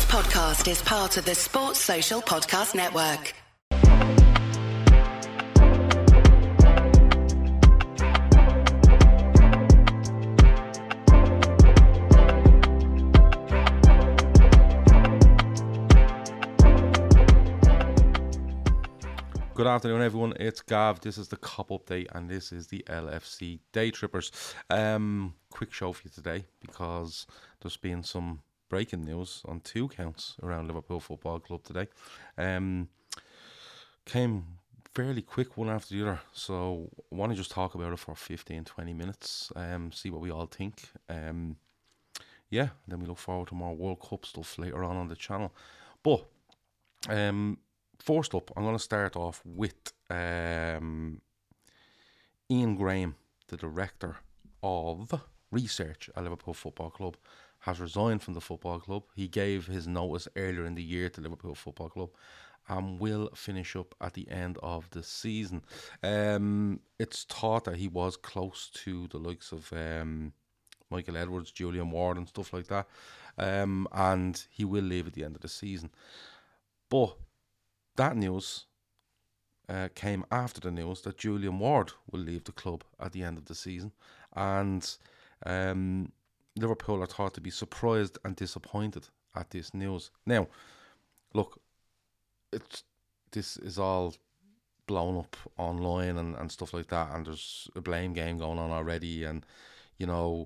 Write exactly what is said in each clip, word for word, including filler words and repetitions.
podcast is part of the Sports Social Podcast Network. Good afternoon, everyone. It's Gav. This is the Cop Update, and this is the L F C Day Trippers. Um, quick show for you today because there's been some breaking news on two counts around Liverpool Football Club today. Um, came fairly quick one after the other, so I want to just talk about it for fifteen, twenty minutes. Um, see what we all think. Um, yeah, then we look forward to more World Cup stuff later on on the channel. But um. First up, I'm going to start off with um, Ian Graham, the director of research at Liverpool Football Club, has resigned from the football club. He gave his notice earlier in the year to Liverpool Football Club and will finish up at the end of the season. Um, it's thought that he was close to the likes of um, Michael Edwards, Julian Ward and stuff like that, um, and he will leave at the end of the season. But that news uh, came after the news that Julian Ward will leave the club at the end of the season, and um, Liverpool are thought to be surprised and disappointed at this news. Now, look, it's this is all blown up online and, and stuff like that, and there's a blame game going on already, and you know,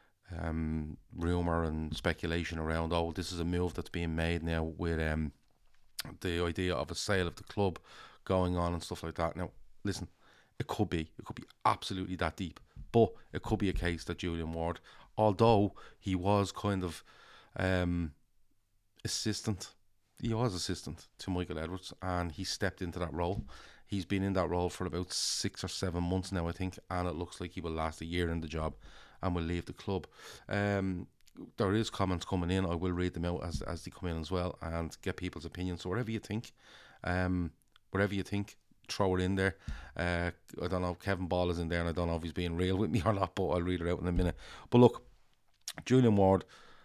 um, rumour and speculation around, oh, this is a move that's being made now with um. the idea of a sale of the club going on and stuff like that. Now, listen, it could be, it could be absolutely that deep, but it could be a case that Julian Ward, although he was kind of um, assistant, he was assistant to Michael Edwards, and he stepped into that role. He's been in that role for about six or seven months now, I think, and it looks like he will last a year in the job and will leave the club. Um, There is comments coming in. I will read them out as as they come in as well and get people's opinions. So whatever you think, um, whatever you think, throw it in there. Uh, I don't know. Kevin Ball is in there, and I don't know if he's being real with me or not. But I'll read it out in a minute. But look, Julian Ward.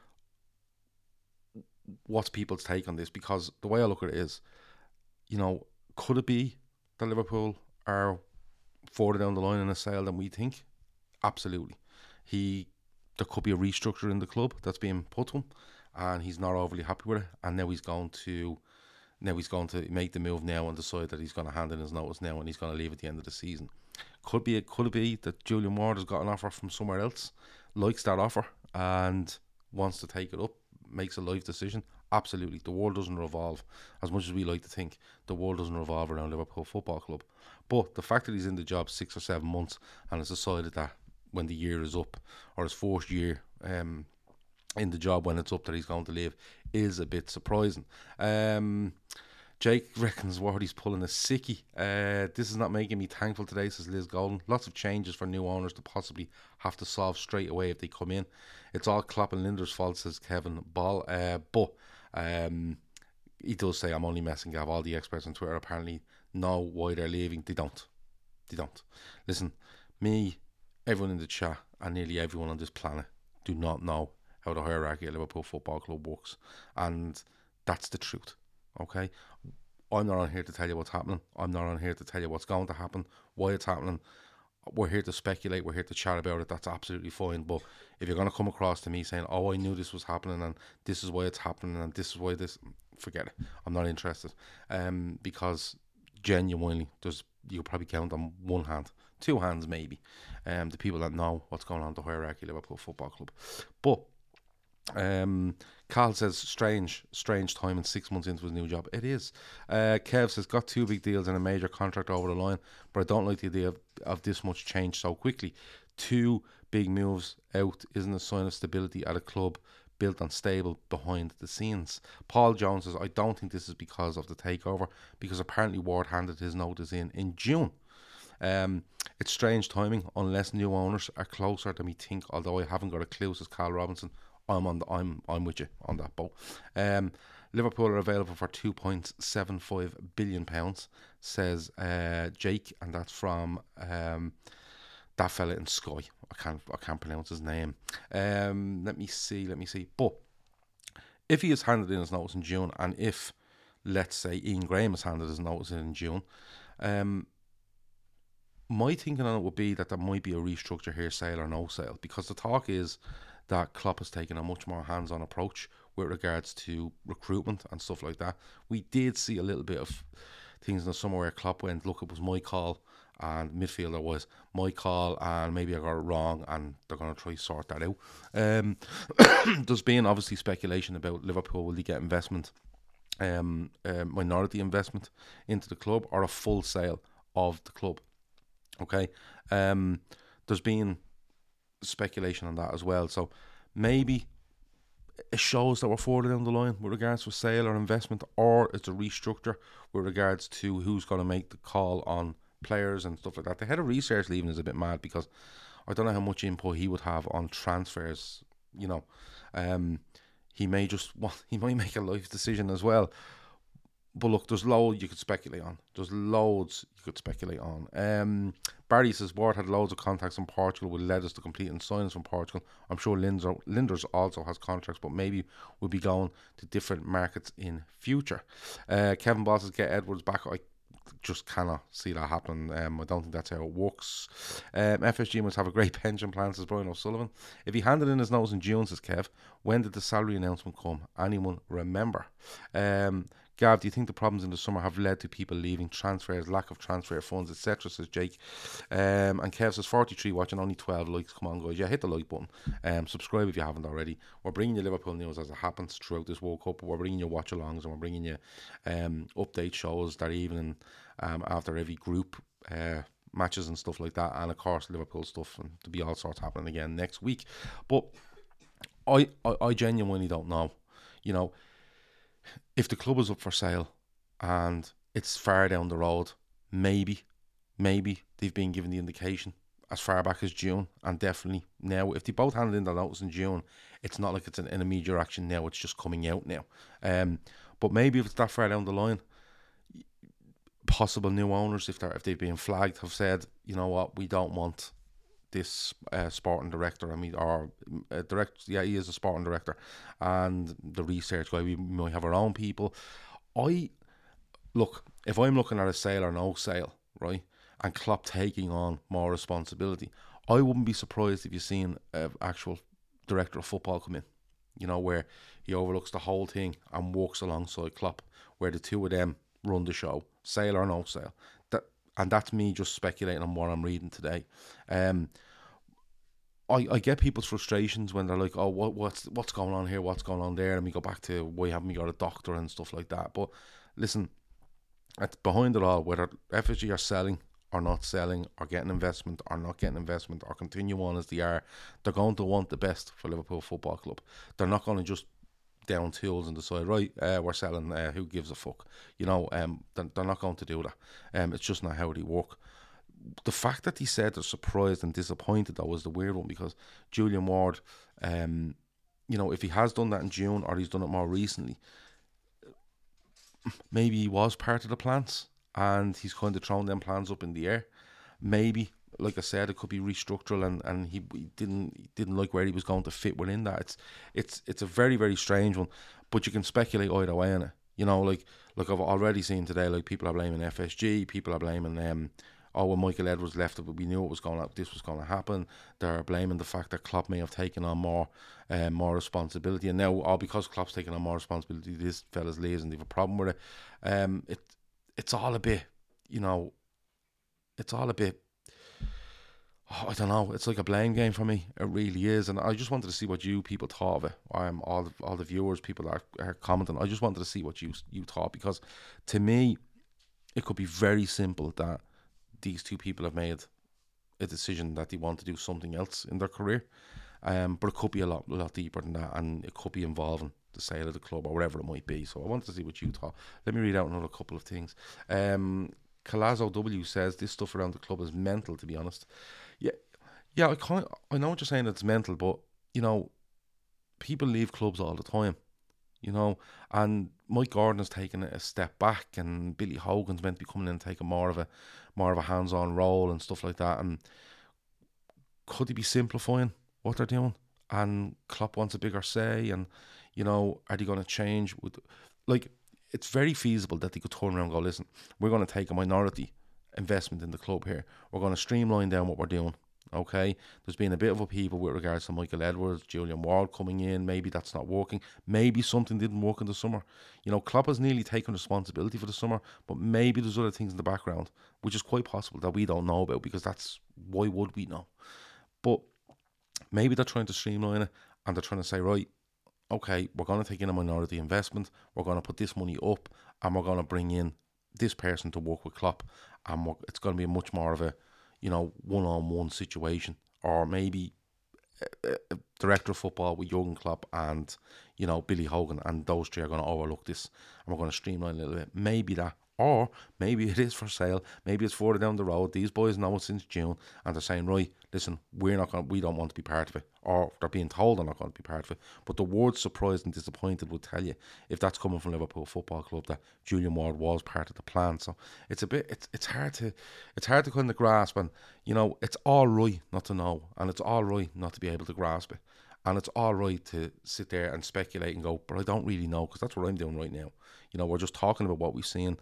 What's people's take on this? Because the way I look at it is, you know, could it be that Liverpool are further down the line in a sale than we think? Absolutely. He. There could be a restructure in the club that's being put to him, and he's not overly happy with it. And now he's going to, now he's going to make the move now and decide that he's going to hand in his notice now, and he's going to leave at the end of the season. Could be, could it be that Julian Ward has got an offer from somewhere else, likes that offer, and wants to take it up, makes a life decision? Absolutely. The world doesn't revolve, as much as we like to think, the world doesn't revolve around Liverpool Football Club. But the fact that he's in the job six or seven months and has decided that when the year is up, or his fourth year um, in the job when it's up, that he's going to leave, is a bit surprising. Um, Jake reckons Wardy's pulling a sickie. Uh, this is not making me thankful today, says Liz Golden. Lots of changes for new owners to possibly have to solve straight away if they come in. It's all Klopp and Linder's fault, says Kevin Ball. Uh, but um, he does say, I'm only messing, Gav. All the experts on Twitter apparently know why they're leaving. They don't. They don't. Listen, me... everyone in the chat and nearly everyone on this planet do not know how the hierarchy of Liverpool Football Club works, and that's the truth. Okay, I'm not on here to tell you what's happening. I'm not on here to tell you what's going to happen, why it's happening. We're here to speculate. We're here to chat about it. That's absolutely fine. But if you're going to come across to me saying, "Oh, I knew this was happening, and this is why it's happening, and this is why this," forget it. I'm not interested. Um, because genuinely, there's you'll probably count on one hand. Two hands maybe, um, the people that know what's going on in the hierarchy of Liverpool Football Club. But um, Carl says, strange, strange time and six months into his new job. It is. Uh, Kev says, got two big deals and a major contract over the line, but I don't like the idea of, of this much change so quickly. Two big moves out isn't a sign of stability at a club built and stable behind the scenes. Paul Jones says, I don't think this is because of the takeover, because apparently Ward handed his notice in in June. Um, it's strange timing unless new owners are closer than we think. Although I haven't got a clue, says Carl Robinson. I'm on the, I'm I'm with you on that boat. Um, Liverpool are available for two point seven five billion pounds, says uh, Jake, and that's from um, that fella in Sky. I can't I can't pronounce his name. Um, let me see, let me see. But if he has handed in his notice in June, and if, let's say, Ian Graham has handed his notice in, in June, um, my thinking on it would be that there might be a restructure here, sale or no sale, because the talk is that Klopp has taken a much more hands-on approach with regards to recruitment and stuff like that. We did see a little bit of things in the summer where Klopp went, look, it was my call, and midfielder was my call, and maybe I got it wrong, and they're going to try to sort that out. Um, there's been obviously speculation about Liverpool, will they get investment, um, uh, minority investment into the club, or a full sale of the club. Okay, um, there's been speculation on that as well. So maybe it shows that we're further down the line with regards to a sale or investment, or it's a restructure with regards to who's going to make the call on players and stuff like that. The head of research leaving is a bit mad, because I don't know how much input he would have on transfers. You know, um, he may just well, he might make a life decision as well. But look, there's loads you could speculate on. There's loads you could speculate on. Um, Barry says Ward had loads of contacts in Portugal, would led us to completing signings from Portugal. I'm sure Linder, Linders also has contracts, but maybe we'll be going to different markets in future. Uh, Kevin Boss says get Edwards back. I just cannot see that happen. Um, I don't think that's how it works. Um, F S G must have a great pension plan, says Brian O'Sullivan. If he handed in his notice in June, says Kev, when did the salary announcement come? Anyone remember? Um, Gav, do you think the problems in the summer have led to people leaving, transfers, lack of transfer funds, et cetera, says Jake. Um, and Kev says forty-three watching, only twelve likes. Come on, guys. Yeah, hit the like button. Um, subscribe if you haven't already. We're bringing you Liverpool news as it happens throughout this World Cup. We're bringing you watch-alongs, and we're bringing you um, update shows that evening um, after every group uh, matches and stuff like that. And, of course, Liverpool stuff, and to be all sorts happening again next week. But I, I, I genuinely don't know. You know, if the club is up for sale and it's far down the road, maybe, maybe they've been given the indication as far back as June, and definitely now. If they both handed in their notice in June, it's not like it's an, an immediate action now, it's just coming out now. Um, but maybe if it's that far down the line, possible new owners, if they're if they've been flagged, have said, you know what, we don't want this uh, sporting director, I mean, or uh, direct, yeah, he is a sporting director, and the research guy, we might have our own people. I look, if I'm looking at a sale or no sale, right, and Klopp taking on more responsibility, I wouldn't be surprised if you've seen an actual director of football come in, you know, where he overlooks the whole thing and works alongside Klopp, where the two of them run the show, sale or no sale. That and that's me just speculating on what I'm reading today. Um, I, I get people's frustrations when they're like, oh, what what's what's going on here, what's going on there, and we go back to why haven't we got a doctor and stuff like that. But listen, it's behind it all, whether F S G are selling or not selling, or getting investment or not getting investment, or continue on as they are, they're going to want the best for Liverpool Football Club. They're not going to just down tools and decide, right, uh, we're selling, uh, who gives a fuck, you know. Um, they're, they're not going to do that. Um, it's just not how they work. The fact that he said they're surprised and disappointed, though, was the weird one, because Julian Ward, um, you know, if he has done that in June or he's done it more recently, maybe he was part of the plans and he's kind of thrown them plans up in the air. Maybe, like I said, it could be restructural, and, and he, he didn't he didn't like where he was going to fit within that. It's it's it's a very, very strange one, but you can speculate either way on it. You know, like like I've already seen today, like people are blaming F S G, people are blaming um oh, when Michael Edwards left, but we knew it was going to, this was going to happen. They're blaming the fact that Klopp may have taken on more uh, more responsibility, and now all because Klopp's taken on more responsibility, this fella's leaves and they have a problem with it. Um, it it's all a bit, you know, it's all a bit. Oh, I don't know. It's like a blame game for me. It really is, and I just wanted to see what you people thought of it. I'm all the, all the viewers, people that are, are commenting. I just wanted to see what you you thought, because to me, it could be very simple that these two people have made a decision that they want to do something else in their career, um, but it could be a lot, a lot deeper than that, and it could be involving the sale of the club or whatever it might be. So I wanted to see what you thought. Let me read out another couple of things. Um, Calazo W says this stuff around the club is mental. To be honest, yeah, yeah, I kind, I know what you're saying. It's mental, but you know, people leave clubs all the time. You know, and Mike Gordon has taken a step back, and Billy Hogan's meant to be coming in and taking more of a more of a hands-on role and stuff like that. And could he be simplifying what they're doing? And Klopp wants a bigger say, and You know, are they going to change? With, like, it's very feasible that they could turn around and go, listen, we're going to take a minority investment in the club here. We're going to streamline down what we're doing. Okay, there's been a bit of upheaval with regards to Michael Edwards, Julian Ward coming in. Maybe that's not working. Maybe something didn't work in the summer. You know, Klopp has nearly taken responsibility for the summer, but maybe there's other things in the background, which is quite possible that we don't know about, because that's, why would we know? But maybe they're trying to streamline it, and they're trying to say, right, okay, we're going to take in a minority investment. We're going to put this money up, and we're going to bring in this person to work with Klopp, and we're, it's going to be much more of a, you know, one-on-one situation, or maybe a, a director of football with Jurgen Klopp and, you know, Billy Hogan, and those three are going to overlook this, and we're going to streamline a little bit. Maybe that, or maybe it is for sale. Maybe it's further down the road. These boys know it since June, and they're saying, right, listen, we're not going, we don't want to be part of it, or they're being told they're not going to be part of it. But the word surprised and disappointed will tell you, if that's coming from Liverpool Football Club, that Julian Ward was part of the plan. So it's a bit, it's it's hard to, it's hard to kind of grasp, and you know, it's all right not to know, and it's all right not to be able to grasp it, and it's all right to sit there and speculate and go, but I don't really know, because that's what I'm doing right now. You know, we're just talking about what we've seen.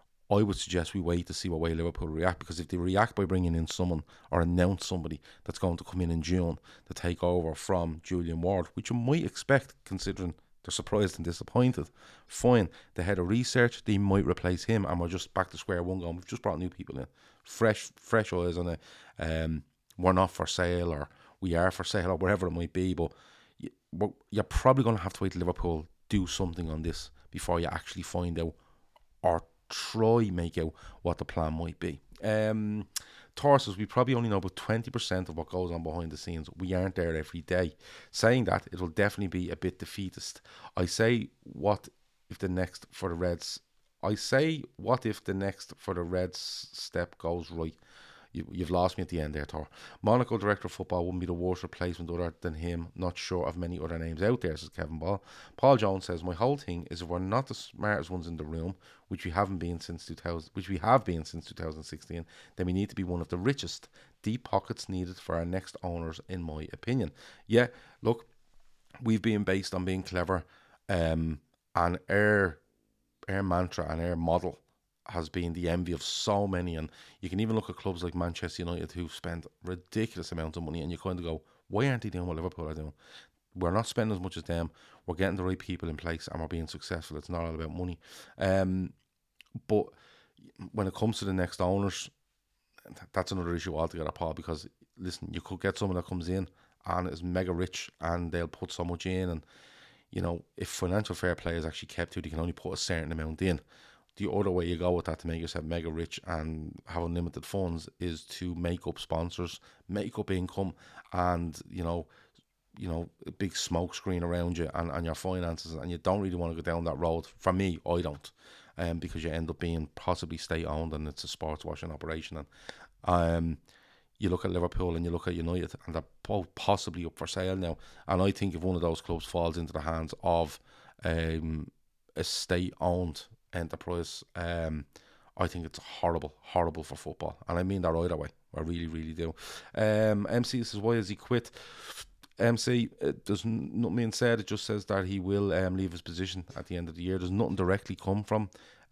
I would suggest we wait to see what way Liverpool react, because if they react by bringing in someone or announce somebody that's going to come in in June to take over from Julian Ward, which you might expect considering they're surprised and disappointed, fine. The head of research, they might replace him, and we're just back to square one going, we've just brought new people in. Fresh fresh eyes on it. Um, we're not for sale, or we are for sale, or whatever it might be, but you, you're probably going to have to wait till Liverpool do something on this before you actually find out, or try make out what the plan might be. Um, Torsos, we probably only know about twenty percent of what goes on behind the scenes. We aren't there every day. Saying that, it will definitely be a bit defeatist. I say, what if the next for the Reds? I say, what if the next for the Reds step goes right? You, you've lost me at the end there, Tor. Monaco director of football wouldn't be the worst replacement other than him. Not sure of many other names out there, says Kevin Ball. Paul Jones says, my whole thing is, if we're not the smartest ones in the room, which we haven't been since two thousand, which we have been since two thousand sixteen, then we need to be one of the richest. Deep pockets needed for our next owners, in my opinion. Yeah, look, we've been based on being clever, um, and our our mantra and our model has been the envy of so many. And you can even look at clubs like Manchester United, who've spent ridiculous amounts of money, and you kind of go, why aren't they doing what Liverpool are doing? We're not spending as much as them. We're getting the right people in place, and we're being successful. It's not all about money. Um, but when it comes to the next owners, that's another issue altogether, Paul, because listen, you could get someone that comes in and is mega rich, and they'll put so much in, and you know, if financial fair play is actually kept to, they can only put a certain amount in. The other way you go with that to make yourself mega rich and have unlimited funds is to make up sponsors, make up income, and you know, you know, a big smoke screen around you and, and your finances, and you don't really want to go down that road. For me, I don't, um, because you end up being possibly state owned, and it's a sports washing operation. And um, you look at Liverpool and you look at United, and they're both possibly up for sale now. And I think if one of those clubs falls into the hands of um, a state owned enterprise, um, I think it's horrible, horrible for football, and I mean that either way. I really, really do. Um, M C says, why has he quit? M C, it does nothing being said. It just says that he will um, leave his position at the end of the year. There's nothing directly come from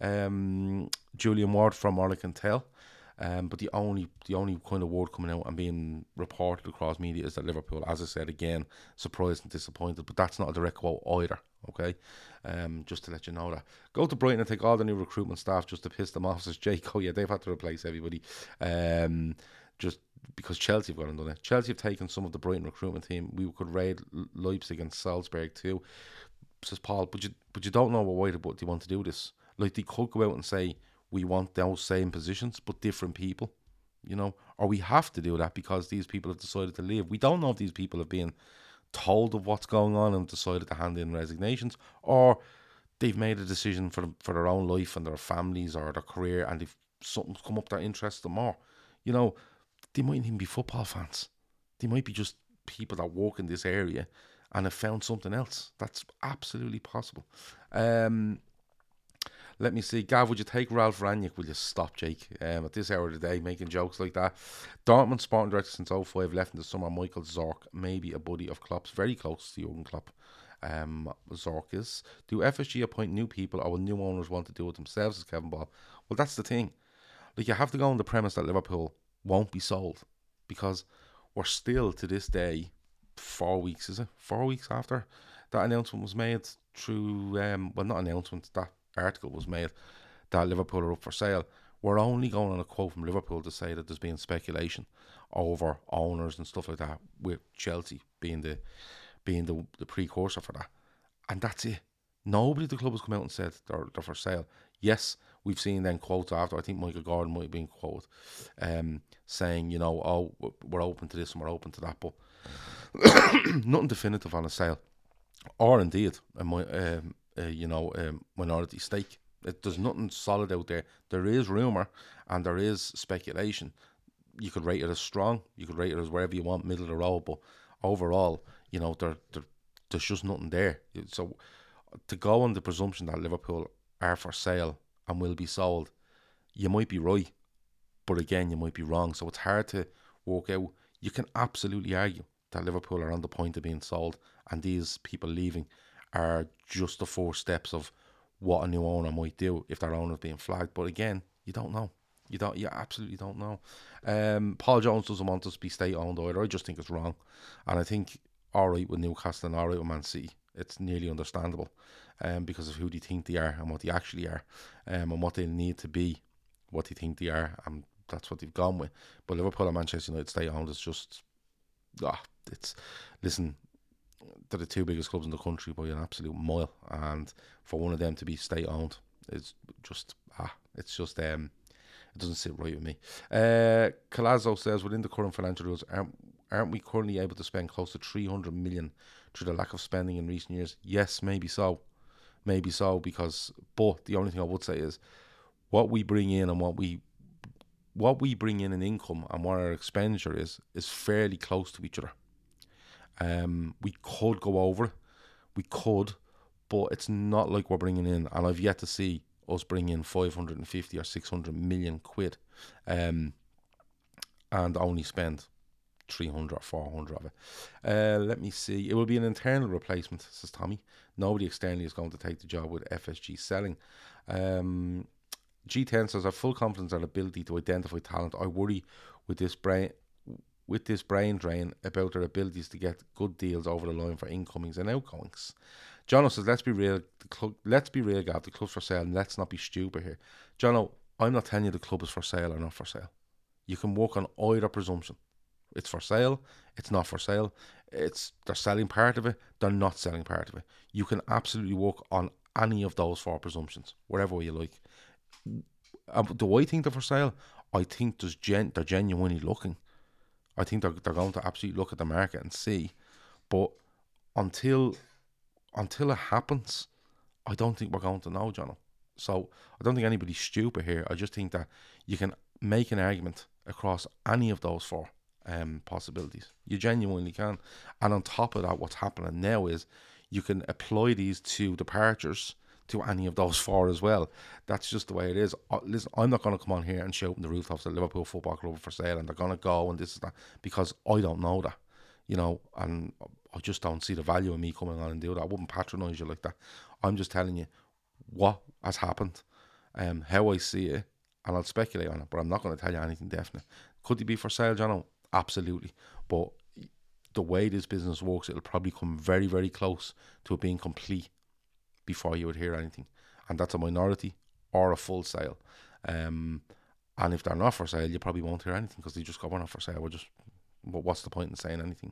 um, Julian Ward, from all I can tell. Um, but the only the only kind of word coming out and being reported across media is that Liverpool, as I said again, surprised and disappointed. But that's not a direct quote either. Okay, um, just to let you know that. Go to Brighton and take all the new recruitment staff just to piss them off, says Jake. Oh yeah, they've had to replace everybody. Um, just because Chelsea have got and done it. Chelsea have taken some of the Brighton recruitment team. We could raid Leipzig and Salzburg too, says Paul. But you but you don't know what way to but they want to do this. Like, they could go out and say, we want those same positions but different people, you know, or we have to do that because these people have decided to leave. We don't know if these people have been told of what's going on and decided to hand in resignations, or they've made a decision for for their own life and their families or their career, and they've something's come up that interests them more. You know, they mightn't even be football fans. They might be just people that work in this area and have found something else. That's absolutely possible. Um, let me see. Gav, would you take Ralph Rangnick? Will you stop, Jake? Um, at this hour of the day, making jokes like that. Dortmund sporting director since oh five, left in the summer. Michael Zorc, maybe a buddy of Klopp's, very close to Jurgen Klopp. Um, Zorkis. Do F S G appoint new people, or will new owners want to do it themselves, as Kevin Ball? Well, that's the thing. Like, you have to go on the premise that Liverpool won't be sold, because we're still, to this day, four weeks, is it? Four weeks after that announcement was made through, um, well, not announcement, that article was made that Liverpool are up for sale. We're only going on a quote from Liverpool to say that there's been speculation over owners and stuff like that, with Chelsea being the being the, the precursor for that. And that's it. Nobody at the club has come out and said they're, they're for sale. Yes, we've seen then quotes after. I think Michael Gordon might have been quoted um, saying, you know, oh, we're open to this and we're open to that, but nothing definitive on a sale, or indeed a um, uh, you know um, minority stake. It, there's nothing solid out there. There is rumour and there is speculation. You could rate it as strong, you could rate it as wherever you want, middle of the road, but overall, you know, there, there there's just nothing there. So to go on the presumption that Liverpool are for sale and will be sold, you might be right, but again, you might be wrong. So it's hard to work out. You can absolutely argue that Liverpool are on the point of being sold, and these people leaving are just the four steps of what a new owner might do if their owner is being flagged. But again, you don't know. You don't. You absolutely don't know. Um, Paul Jones doesn't want us to be state-owned either. I just think it's wrong, and I think all right with Newcastle and all right with Man City. It's nearly understandable, um, because of who they think they are and what they actually are, um, and what they need to be, what they think they are, and that's what they've gone with. But Liverpool and Manchester United state-owned is just, ah, it's listen. They're the two biggest clubs in the country by an absolute mile, and for one of them to be state-owned is just ah, it's just um. It doesn't sit right with me. Uh, Calazzo says, within the current financial rules, aren't, aren't we currently able to spend close to three hundred million through the lack of spending in recent years? Yes, maybe so. Maybe so, because, but the only thing I would say is what we bring in and what we what we bring in in income and what our expenditure is, is fairly close to each other. Um, we could go over it. We could, but it's not like we're bringing in, and I've yet to see us bring in five hundred fifty or six hundred million quid, um, and only spend three hundred or four hundred of it. Uh, let me see. It will be an internal replacement, says Tommy. Nobody externally is going to take the job with F S G selling. Um, G ten says, I have full confidence in our ability to identify talent. I worry with this brain with this brain drain about their abilities to get good deals over the line for incomings and outgoings. Jono says, let's be real, the club, let's be real, Gav, the club's for sale, and let's not be stupid here. Jono, I'm not telling you the club is for sale or not for sale. You can work on either presumption. It's for sale, it's not for sale, it's they're selling part of it, they're not selling part of it. You can absolutely work on any of those four presumptions, whatever way you like. Um, do I think they're for sale? I think there's gen- they're genuinely looking. I think they're, they're going to absolutely look at the market and see. But until... Until it happens, I don't think we're going to know, Jono. So I don't think anybody's stupid here. I just think that you can make an argument across any of those four um, possibilities. You genuinely can. And on top of that, what's happening now is you can apply these two departures to any of those four as well. That's just the way it is. Uh, listen, I'm not going to come on here and shout in the rooftops that Liverpool Football Club are for sale and they're going to go and this is that, because I don't know that, you know, and I just don't see the value in me coming on and do that. I wouldn't patronise you like that. I'm just telling you what has happened, um, how I see it, and I'll speculate on it, but I'm not going to tell you anything definite. Could they be for sale, Jono? Absolutely. But the way this business works, it'll probably come very, very close to it being complete before you would hear anything. And that's a minority or a full sale. Um, and if they're not for sale, you probably won't hear anything because they just go, we're not for sale. We're just, well, what's the point in saying anything?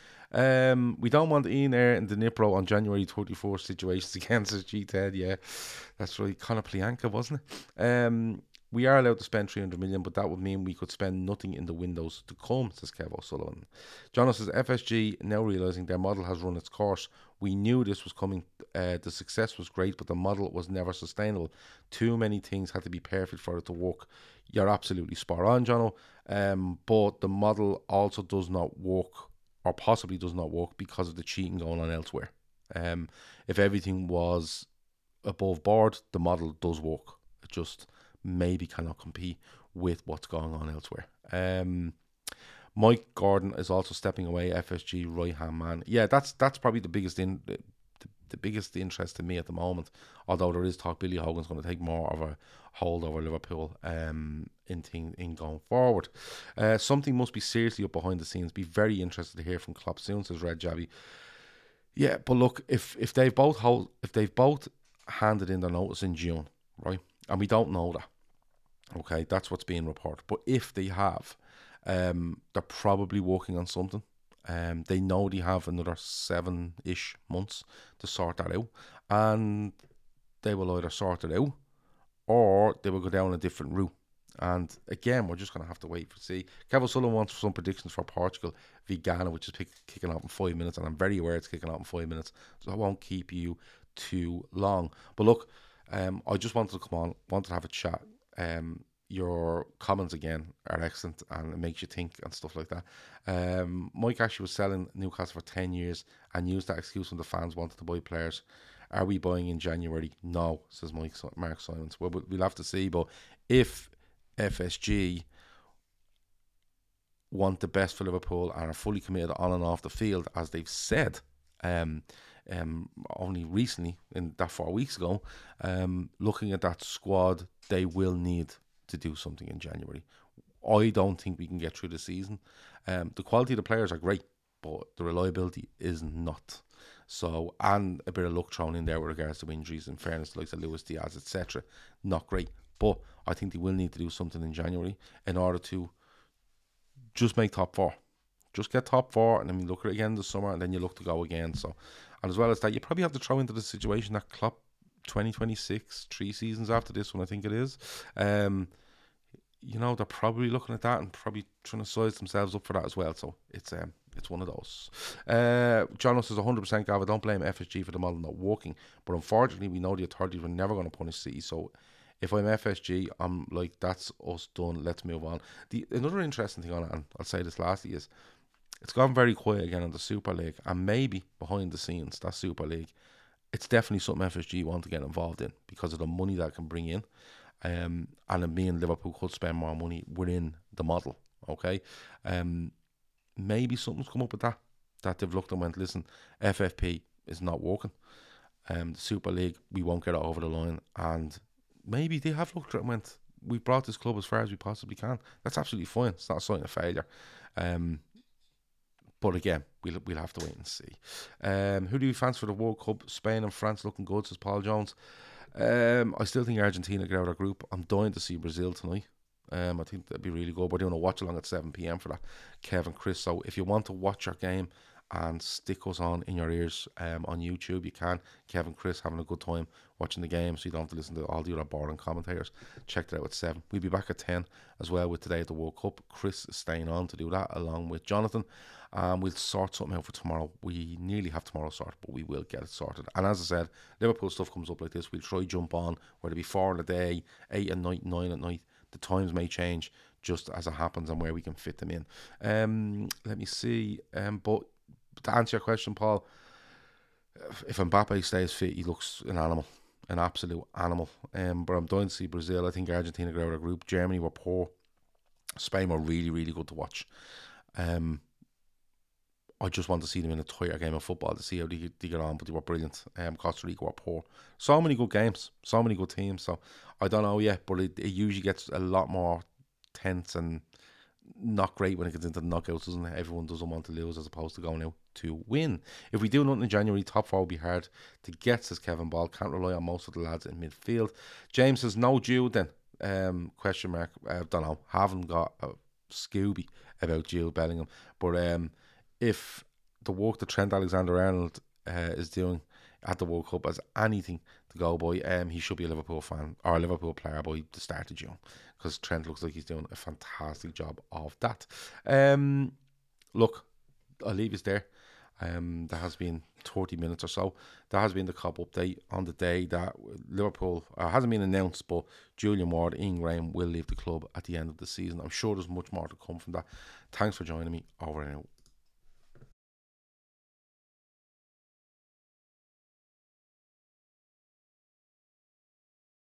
Um, we don't want Ian Ayre and Dnipro on January thirty-first situations again, says G Ted. Yeah, that's right. Conor Plianka, wasn't it? Um, we are allowed to spend three hundred million, but that would mean we could spend nothing in the windows to come, says Kev O'Sullivan. John says, F S G now realising their model has run its course. We knew this was coming. Uh, the success was great, but the model was never sustainable. Too many things had to be perfect for it to work. You're absolutely spot on, Jono. Um, but the model also does not work, or possibly does not work, because of the cheating going on elsewhere. Um, if everything was above board, the model does work. It just maybe cannot compete with what's going on elsewhere. Um, Mike Gordon is also stepping away, F S G right hand man. Yeah, that's that's probably the biggest in the biggest interest to me at the moment, although there is talk Billy Hogan's going to take more of a hold over Liverpool um, in thing, in going forward. Uh, something must be seriously up behind the scenes. Be very interested to hear from Klopp soon, says Red Jabby. Yeah, but look, if if they've both hold, if they've both handed in their notice in June, right, and we don't know that, okay, that's what's being reported. But if they have, um, they're probably working on something. Um, they know they have another seven-ish months to sort that out, and they will either sort it out or they will go down a different route. And again, we're just going to have to wait to see. Kevin Sullivan wants some predictions for Portugal v Ghana, which is pick, kicking off in five minutes, and I'm very aware it's kicking off in five minutes, so I won't keep you too long. But look, um, I just wanted to come on, wanted to have a chat. Um, your comments again are excellent, and it makes you think and stuff like that. Um, Mike Ashley was selling Newcastle for ten years and used that excuse when the fans wanted to buy players. Are we buying in January? No, says Mike Mark Simons. Well, we'll have to see. But if F S G want the best for Liverpool and are fully committed on and off the field, as they've said, um, um, only recently, in that four weeks ago, um, looking at that squad, they will need to do something in January. I don't think we can get through the season. Um, the quality of the players are great, but the reliability is not. So, and a bit of luck thrown in there with regards to injuries, in fairness, like Luis Diaz, et cetera. Not great. But I think they will need to do something in January in order to just make top four. Just get top four, and then we look at it again this summer, and then you look to go again. So, and as well as that, you probably have to throw into the situation that Klopp twenty twenty-six, three seasons after this one, I think it is. Um, you know, they're probably looking at that and probably trying to size themselves up for that as well. So it's um, it's one of those. Uh, John says one hundred percent, Gava, don't blame F S G for the model not working. But unfortunately, we know the authorities were never going to punish City. So if I'm F S G, I'm like, that's us done. Let's move on. The Another interesting thing on it, and I'll say this lastly, is it's gone very quiet again on the Super League. And maybe behind the scenes, that Super League, it's definitely something F S G want to get involved in because of the money that it can bring in. Um, and it mean Liverpool could spend more money within the model. Okay, um, maybe something's come up with that. That they've looked and went, listen, F F P is not working. Um, the Super League, we won't get it over the line. And maybe they have looked at it and went, we've brought this club as far as we possibly can. That's absolutely fine. It's not a sign of failure. Um, but again, we'll we'll have to wait and see. Um, who do you fancy for the World Cup? Spain and France looking good, says Paul Jones. Um, I still think Argentina get out of our group. I'm dying to see Brazil tonight. Um, I think that'd be really good. We're doing a watch along at seven p.m. for that, Kev and Chris. So if you want to watch our game and stick us on in your ears um, on YouTube, you can. Kev and Chris having a good time watching the game, so you don't have to listen to all the other boring commentators. Check it out at seven. We'll be back at ten as well with Today at the World Cup. Chris is staying on to do that along with Jonathan. Um, we'll sort something out for tomorrow. We nearly have tomorrow sorted, but we will get it sorted. And as I said, Liverpool stuff comes up like this. We'll try jump on, whether it be four in a day, eight at night, nine at night. The times may change just as it happens and where we can fit them in. Um, let me see. Um, but to answer your question, Paul, if Mbappe stays fit, he looks an animal, an absolute animal. Um, but I'm dying to see Brazil. I think Argentina got out of our group. Germany were poor. Spain were really, really good to watch. Um, I just want to see them in a tighter game of football to see how they, they get on, but they were brilliant. Um, Costa Rica were poor. So many good games, so many good teams. So I don't know yet, but it, it usually gets a lot more tense and not great when it gets into the knockouts, doesn't it? Everyone doesn't want to lose as opposed to going out to win. If we do nothing in January, top four will be hard to get, says Kevin Ball. Can't rely on most of the lads in midfield. James says, no Jude then? Um, question mark. I uh, don't know. Haven't got a Scooby about Jude Bellingham. But um, if the work that Trent Alexander-Arnold uh, is doing at the World Cup as anything to go by, um, he should be a Liverpool fan or a Liverpool player by the start of June, because Trent looks like he's doing a fantastic job of that. Um, look, I'll leave you there. Um, there has been thirty minutes or so. There has been the Kop update on the day that Liverpool, uh, hasn't been announced, but Julian Ward, Ian Graham will leave the club at the end of the season. I'm sure there's much more to come from that. Thanks for joining me. Over and out.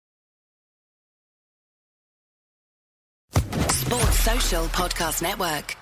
Sports Social Podcast Network.